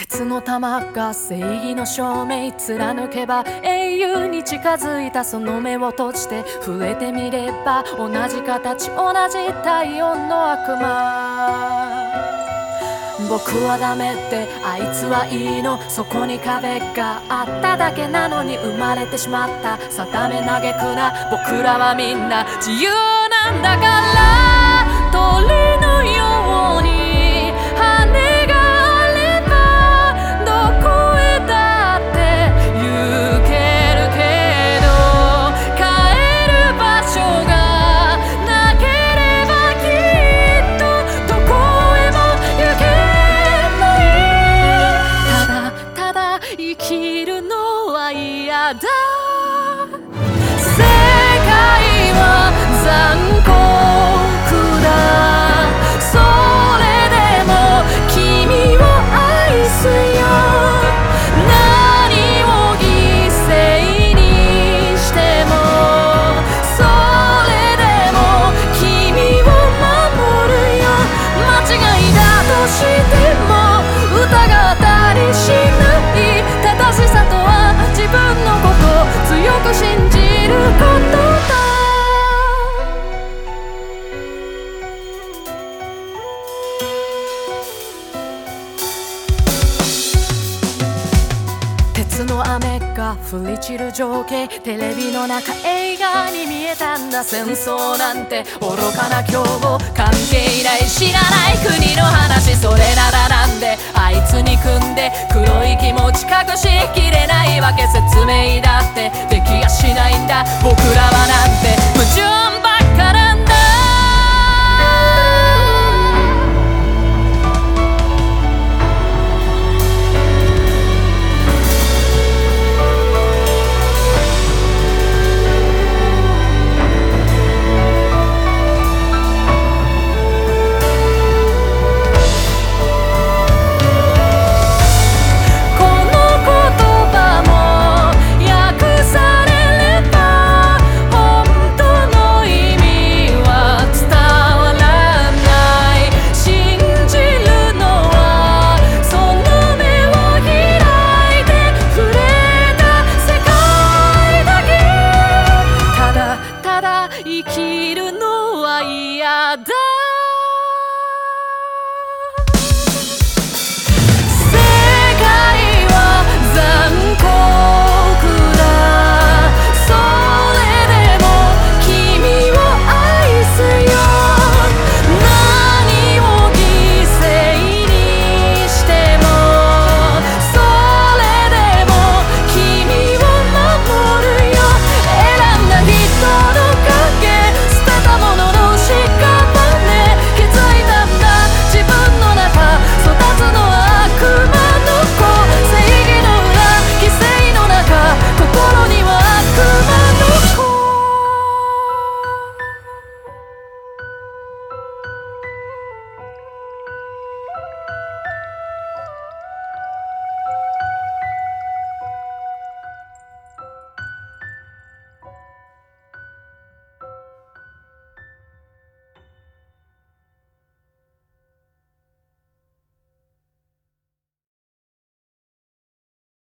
鉄の玉が正義の証明貫けば英雄に近づいた。その目を閉じて触れてみれば同じ形同じ体温の悪魔。僕はダメってあいつはいいの。そこに壁があっただけなのに生まれてしまった。定め嘆くな、僕らはみんな自由なんだから。鳥のように羽があればどこへだって行けるけど、帰る場所がなければきっとどこへも行けない。ただただ生きるのは嫌だ。世界は残酷だ。それでも君を愛すよ。何を犠牲にしてもそれでも君を守るよ。間違いだとしても疑ったりしない。正しさとは自分のことを強く信じることだ。鉄の雨が降り散る情景、テレビの中映画に見えたんだ。戦争なんて愚かな今日関係ない知らない国の話。それならなん